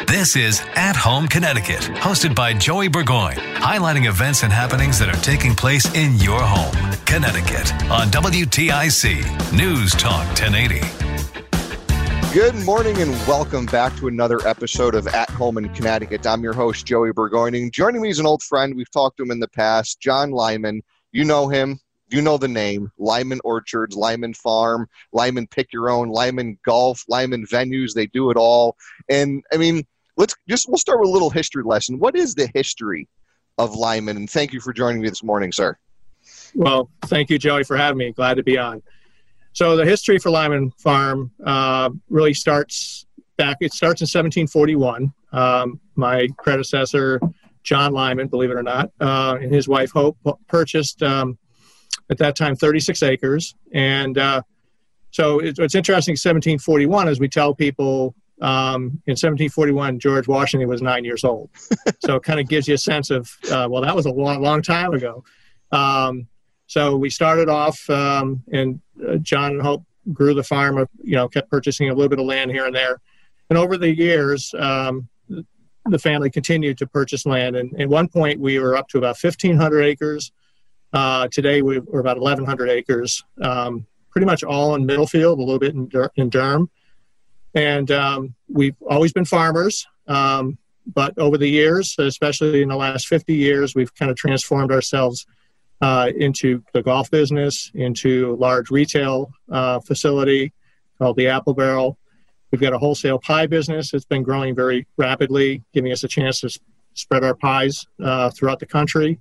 This is At Home Connecticut, hosted by Joey Burgoyne, highlighting events and happenings that are taking place in your home, Connecticut, on WTIC News Talk 1080. Good morning and welcome back to another episode of At Home in Connecticut. I'm your host, Joey Burgoyne, and joining me is an old friend. We've talked to him in the past, John Lyman. You know him. You know the name, Lyman Orchards, Lyman Farm, Lyman Pick Your Own, Lyman Golf, Lyman Venues. They do it all. And I mean, we'll start with a little history lesson. What is the history of Lyman? And thank you for joining me this morning, sir. Well, thank you, Joey, for having me. Glad to be on. So the history for Lyman Farm really starts in 1741. My predecessor, John Lyman, believe it or not, and his wife, Hope, purchased at that time 36 acres. And so what's interesting, 1741, is we tell people in 1741, George Washington was 9 years old. So it kind of gives you a sense of, well, that was a long time ago. So we started off, and John and Hope grew the farm, kept purchasing a little bit of land here and there. And over the years, the family continued to purchase land. And at one point, we were up to about 1,500 acres. Today, we're about 1,100 acres, pretty much all in Middlefield, a little bit in Durham. And we've always been farmers. But over the years, especially in the last 50 years, we've kind of transformed ourselves into the golf business, into a large retail facility called the Apple Barrel. We've got a wholesale pie business that's been growing very rapidly, giving us a chance to spread our pies throughout the country.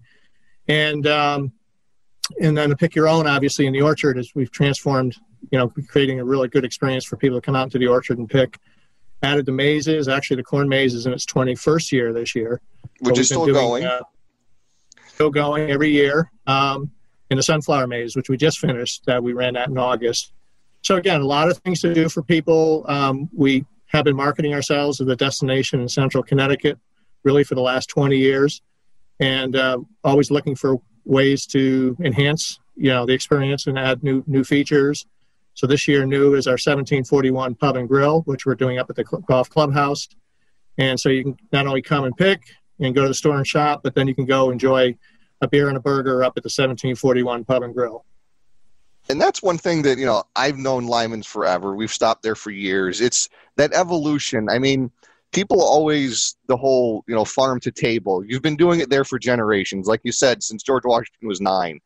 And then to Pick Your Own, obviously, in the orchard, is we've transformed, creating a really good experience for people to come out to the orchard and pick. Added the mazes. Actually, the corn maze is in its 21st year this year. Which is still going. Still going every year. And the sunflower maze, which we just finished, that we ran that in August. So again, a lot of things to do for people. We have been marketing ourselves as a destination in central Connecticut, really for the last 20 years. And always looking for ways to enhance, the experience and add new features. So this year, new is our 1741 Pub and Grill, which we're doing up at the Golf Clubhouse. And so you can not only come and pick and go to the store and shop, but then you can go enjoy a beer and a burger up at the 1741 Pub and Grill. And that's one thing that, I've known Lyman's forever. We've stopped there for years. It's that evolution. I mean, people always, the whole, farm to table. You've been doing it there for generations. Like you said, since George Washington was 9.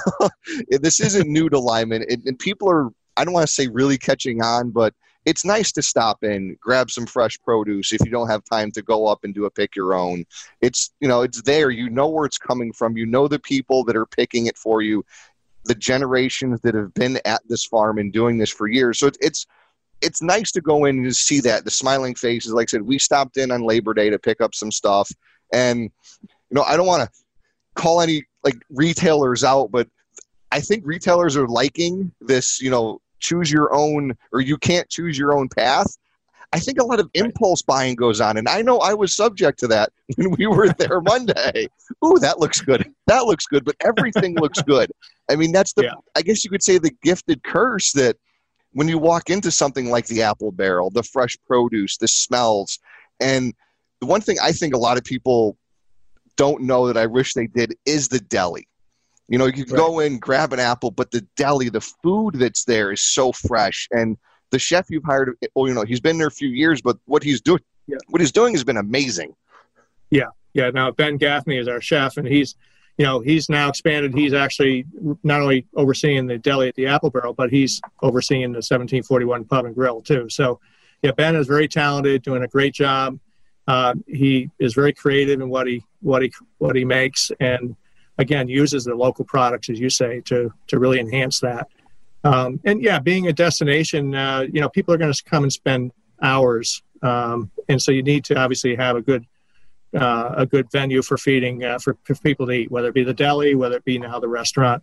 This isn't new to Lyman. And people are, I don't want to say really catching on, but it's nice to stop in, grab some fresh produce if you don't have time to go up and do a pick your own. It's, it's there. You know where it's coming from. You know the people that are picking it for you, the generations that have been at this farm and doing this for years. So it's nice to go in and just see that, the smiling faces. Like I said, we stopped in on Labor Day to pick up some stuff. And, I don't want to call any retailers out, but I think retailers are liking this, choose your own, or you can't choose your own path. I think a lot of impulse buying goes on. And I know I was subject to that when we were there Monday. Ooh, that looks good. That looks good. But everything looks good. I mean, that's I guess you could say the gifted curse that when you walk into something like the Apple Barrel, the fresh produce, the smells. And the one thing I think a lot of people don't know that I wish they did is the deli. You can go in, grab an apple, but the deli, the food that's there is so fresh. And the chef you've hired, he's been there a few years, but what he's doing has been amazing. Yeah. Now Ben Gaffney is our chef, and he's now expanded. He's actually not only overseeing the deli at the Apple Barrel, but he's overseeing the 1741 Pub and Grill too. So, Ben is very talented, doing a great job. He is very creative in what he makes, and again uses the local products, as you say, to really enhance that. Being a destination, people are going to come and spend hours, and so you need to obviously have a good venue for feeding for people to eat, whether it be the deli, whether it be now the restaurant.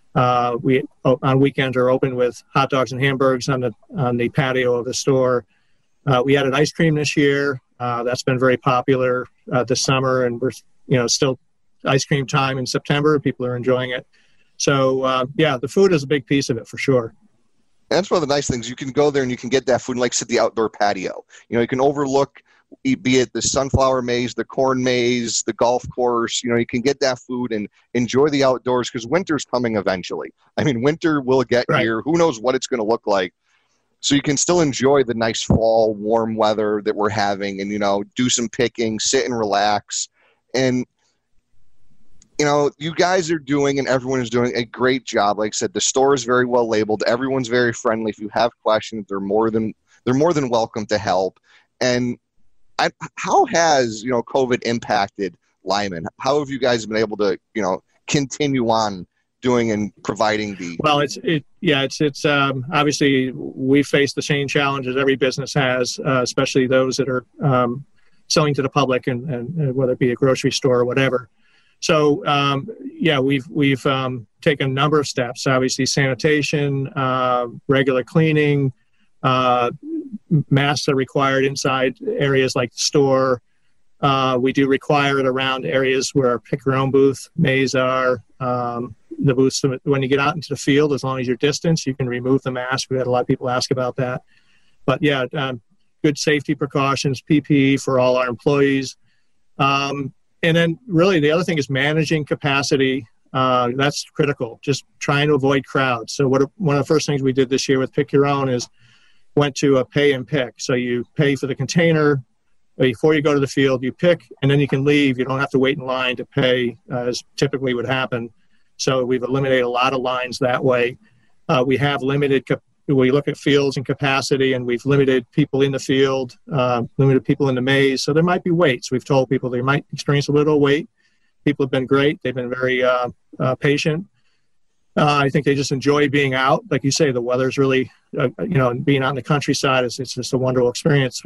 We on weekends are open with hot dogs and hamburgers on the patio of the store. We added ice cream this year. That's been very popular this summer, and we're still ice cream time in September. People are enjoying it. So the food is a big piece of it for sure. And that's one of the nice things. You can go there and you can get that food and like sit the outdoor patio. You can overlook, be it the sunflower maze, the corn maze, the golf course. You can get that food and enjoy the outdoors because winter's coming eventually. I mean, winter will get here. Who knows what it's going to look like. So you can still enjoy the nice fall, warm weather that we're having and, do some picking, sit and relax. And, you guys are doing and everyone is doing a great job. Like I said, the store is very well labeled. Everyone's very friendly. If you have questions, they're more than welcome to help. And how has, COVID impacted Lyman? How have you guys been able to, continue on doing and providing the? Well, it's obviously we face the same challenges every business has, especially those that are selling to the public and whether it be a grocery store or whatever. So, we've taken a number of steps, obviously sanitation, regular cleaning, masks are required inside areas like the store. We do require it around areas where our pick your own booth, maze are, the booths. When you get out into the field, as long as you're distanced, you can remove the mask. We had a lot of people ask about that. But good safety precautions, PPE for all our employees. And then really the other thing is managing capacity. That's critical, just trying to avoid crowds. So one of the first things we did this year with Pick Your Own is went to a pay and pick. So you pay for the container. Before you go to the field, you pick, and then you can leave. You don't have to wait in line to pay, as typically would happen. So we've eliminated a lot of lines that way. We have we look at fields and capacity, and we've limited people in the field, limited people in the maze. So there might be waits. We've told people they might experience a little wait. People have been great. They've been very patient. I think they just enjoy being out. Like you say, the weather's really, being out in the countryside, it's just a wonderful experience.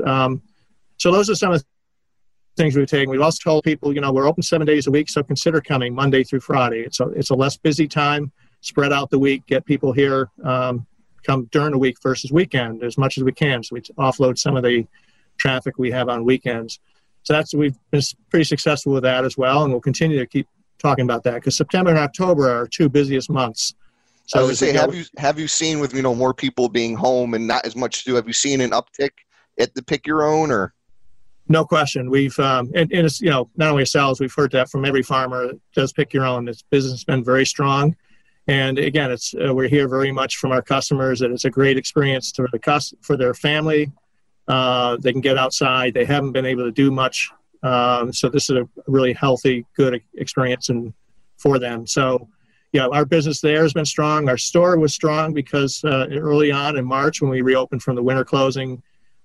So those are some of the things we've taken. We've also told people, we're open 7 days a week, so consider coming Monday through Friday. It's a less busy time. Spread out the week, get people here, come during the week versus weekend as much as we can. So we offload some of the traffic we have on weekends. So we've been pretty successful with that as well, and we'll continue to keep talking about that because September and October are our two busiest months. So I would say, have you seen with more people being home and not as much to do? Have you seen an uptick at the Pick Your Own or? No question. We've and it's not only ourselves. We've heard that from every farmer that does Pick Your Own. This business has been very strong, and again, we're hear very much from our customers that it's a great experience for their family. They can get outside. They haven't been able to do much. So this is a really healthy, good experience for them. So, our business there has been strong. Our store was strong because early on in March when we reopened from the winter closing,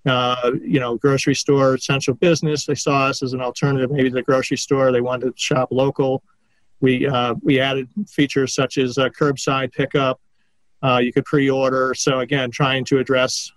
grocery store, essential business, they saw us as an alternative maybe to the grocery store. They wanted to shop local. We added features such as curbside pickup. You could pre-order. So, again, trying to address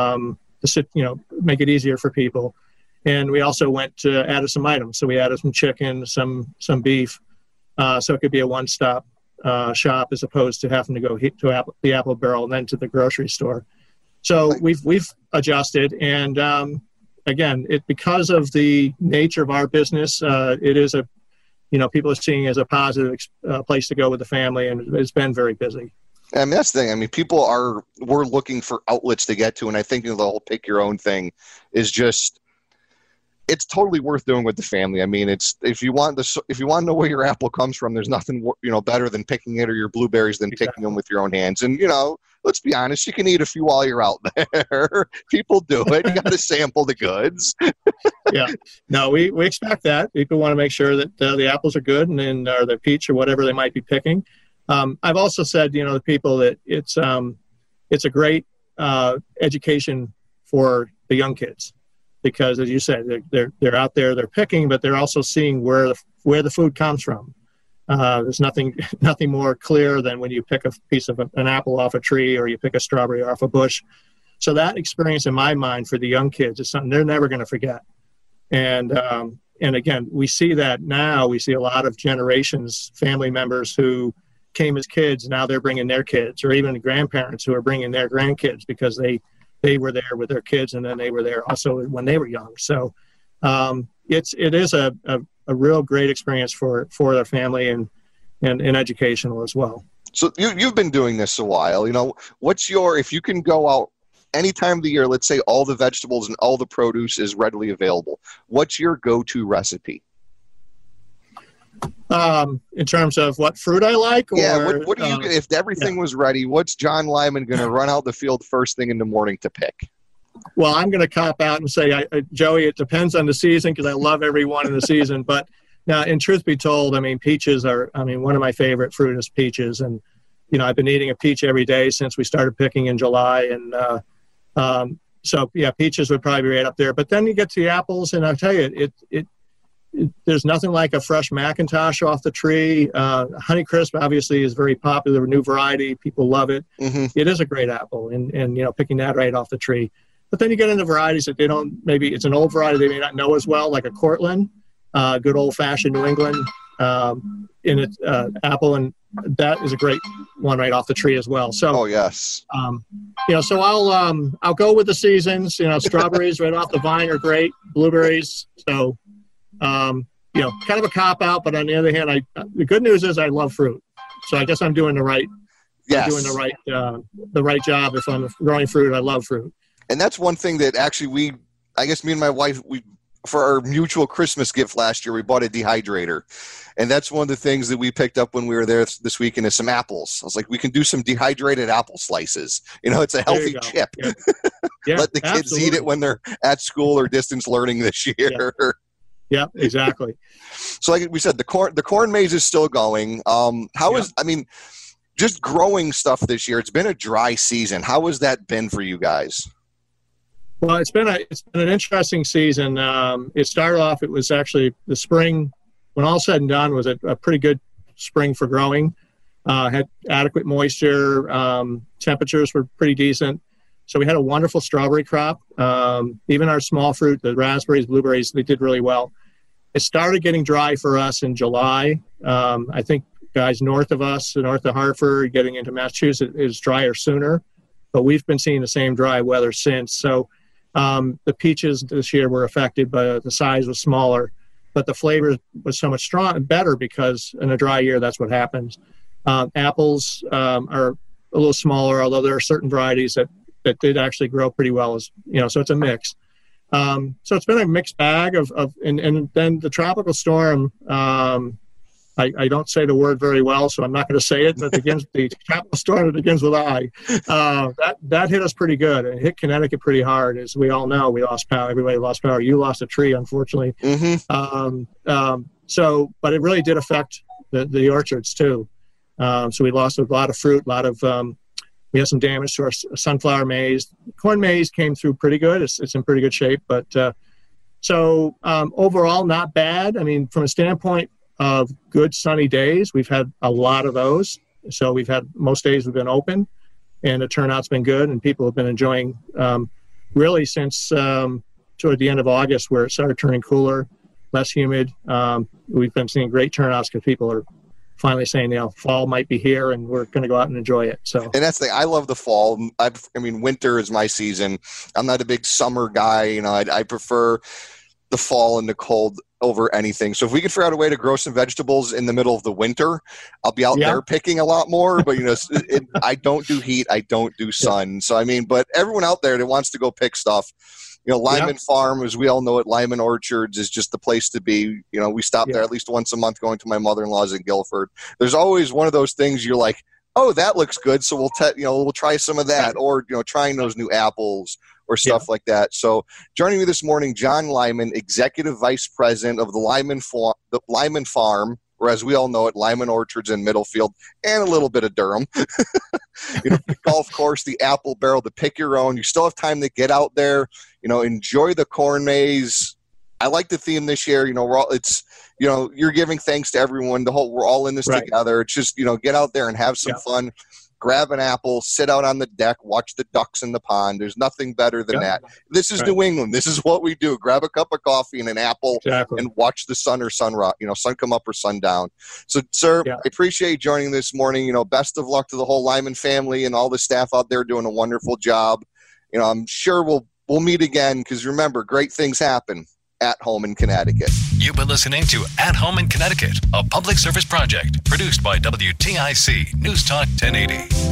make it easier for people. And we also added some items. So we added some chicken, some beef. So it could be a one-stop shop as opposed to having to go to the Apple Barrel and then to the grocery store. So we've adjusted. And again, because of the nature of our business, it is people are seeing it as a positive place to go with the family, and it's been very busy. I mean, that's the thing. I mean, we're looking for outlets to get to, and I think the whole Pick Your Own thing is just, it's totally worth doing with the family. I mean, if you want to know where your apple comes from, there's nothing better than picking it, or your blueberries than picking them with your own hands. And let's be honest, you can eat a few while you're out there. People do it. You got to sample the goods. Yeah, no, we expect that. People want to make sure that the apples are good, or the peach or whatever they might be picking. I've also said, to people that it's a great education for the young kids, because as you said, they're out there, they're picking, but they're also seeing where the food comes from. There's nothing more clear than when you pick a piece of an apple off a tree, or you pick a strawberry off a bush. So that experience, in my mind, for the young kids is something they're never going to forget. And again, we see that now. We see a lot of generations, family members who came as kids, now they're bringing their kids, or even grandparents who are bringing their grandkids because they were there with their kids, and then they were there also when they were young. So it is a real great experience for their family and educational as well. So you've been doing this a while. What's if you can go out any time of the year, let's say all the vegetables and all the produce is readily available, what's your go-to recipe? In terms of what fruit I like? Or, what do you, if everything was ready, what's John Lyman going to run out the field first thing in the morning to pick? Well, I'm going to cop out and say, Joey, it depends on the season because I love every one in the season. But now, in truth be told, peaches are, one of my favorite fruit is peaches. And, I've been eating a peach every day since we started picking in July. And so, peaches would probably be right up there. But then you get to the apples, and I'll tell you, there's nothing like a fresh McIntosh off the tree. Honeycrisp, obviously, is very popular, a new variety. People love it. Mm-hmm. It is a great apple, and picking that right off the tree. But then you get into varieties that maybe it's an old variety they may not know as well, like a Cortland, good old-fashioned New England in its apple, and that is a great one right off the tree as well. So, oh yes, so I'll go with the seasons. Strawberries right off the vine are great. Blueberries, so kind of a cop out. But on the other hand, the good news is I love fruit, so I guess I'm doing the right. Yes. I'm doing the right job. If I'm growing fruit, I love fruit. And that's one thing that actually I guess me and my wife, for our mutual Christmas gift last year, we bought a dehydrator. And that's one of the things that we picked up when we were there this weekend is some apples. I was like, we can do some dehydrated apple slices. It's a healthy chip. Yeah. Yeah, let the kids eat it when they're at school or distance learning this year. Yeah, exactly. So like we said, the corn maze is still going. Just growing stuff this year, it's been a dry season. How has that been for you guys? Well, it's been an interesting season. It started off, it was actually the spring, when all said and done, was a pretty good spring for growing. Had adequate moisture. Temperatures were pretty decent. So we had a wonderful strawberry crop. Even our small fruit, the raspberries, blueberries, they did really well. It started getting dry for us in July. I think guys north of us, north of Hartford, getting into Massachusetts, is drier sooner. But we've been seeing the same dry weather since. So the peaches this year were affected, but the size was smaller. But the flavor was so much better because in a dry year, that's what happens. Apples are a little smaller, although there are certain varieties that did actually grow pretty well. So it's a mix. So it's been a mixed bag and then the tropical storm. I don't say the word very well, so I'm not going to say it. But the tropical storm that begins with I, that hit us pretty good. It hit Connecticut pretty hard, as we all know. We lost power. Everybody lost power. You lost a tree, unfortunately. Mm-hmm. But it really did affect the orchards too. So we lost a lot of fruit. We had some damage to our sunflower maize. Corn maize came through pretty good. It's in pretty good shape. But overall, not bad. From a standpoint of good sunny days, we've had a lot of those. So we've had most days we've been open, and the turnout's been good, and people have been enjoying really since toward the end of August, where it started turning cooler, less humid. We've been seeing great turnouts because people are finally saying, fall might be here, and we're going to go out and enjoy it. So, and that's the thing. I love the fall. Winter is my season. I'm not a big summer guy. I prefer the fall and the cold over anything. So if we could figure out a way to grow some vegetables in the middle of the winter, I'll be out there picking a lot more. But I don't do heat. I don't do sun. Yeah. So but everyone out there that wants to go pick stuff, Lyman Farm, as we all know it, Lyman Orchards is just the place to be. We stop there at least once a month going to my mother-in-law's in Guilford. There's always one of those things you're like, oh, that looks good. So we'll try some of that, or, trying those new apples or stuff like that. So joining me this morning, John Lyman, Executive Vice President of the Lyman Farm, or as we all know it, Lyman Orchards in Middlefield, and a little bit of Durham. The golf course, the apple barrel, to pick your own. You still have time to get out there, enjoy the corn maze. I like the theme this year. You're giving thanks to everyone. We're all in this together. It's just, get out there and have some fun. Grab an apple, sit out on the deck, watch the ducks in the pond. There's nothing better than that. This is New England. This is what we do. Grab a cup of coffee and an apple and watch the sun or sun come up or sun down. So, sir, I appreciate you joining this morning. Best of luck to the whole Lyman family and all the staff out there doing a wonderful job. I'm sure we'll meet again because remember, great things happen at home in Connecticut. You've been listening to At Home in Connecticut, a public service project produced by WTIC News Talk 1080.